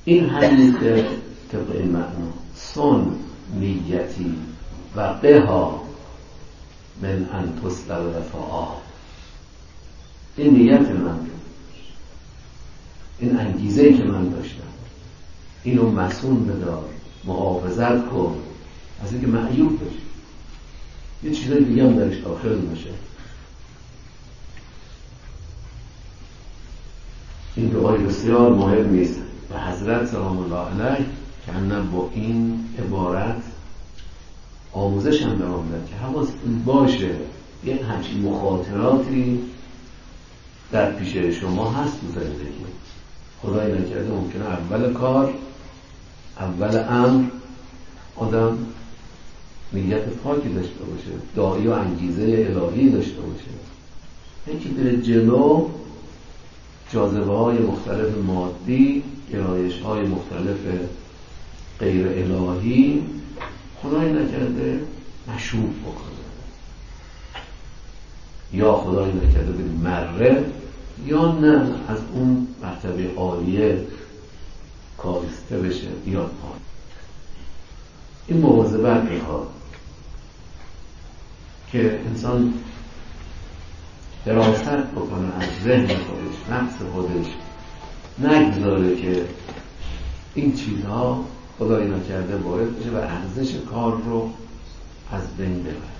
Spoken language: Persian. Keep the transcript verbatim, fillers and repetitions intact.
این حدیث که طبق این معنا سن نیتی و قها من ان تسلب رفاعا، این نیت من، این انگیزه‌ای که من داشتم، اینو مسون بدار، محافظت کن از اینکه معیوب بشی، یه چیزای دیگه هم درش داخل میشه. این دعای بسیار مهمی است و حضرت سلام الله علیه که هم با این عبارت آموزش هم به ما میدن که حواستون باشه یک همچین مخاطراتی در پیش شما هست تو زندگی. خدای نکرده ممکنه اول کار، اول امر آدم نیت پاکی داشته باشه، داعی و انگیزه الهی داشته باشه، یکی بره جلو جاذبه های مختلف مادی، گرایش های مختلف غیر الهی خدای نکرده مشروب بکنه، یا خدای نکرده به مره، یا نه از اون مرتبه عالیه کاسته بشه بیاد پایین. این مواظبت میخواد که انسان دراست بکنه از ذهن خودش، نفس خودش، نگذاره که این چیزها خدای نکرده وارد بشه و ارزش کار رو از بین ببره.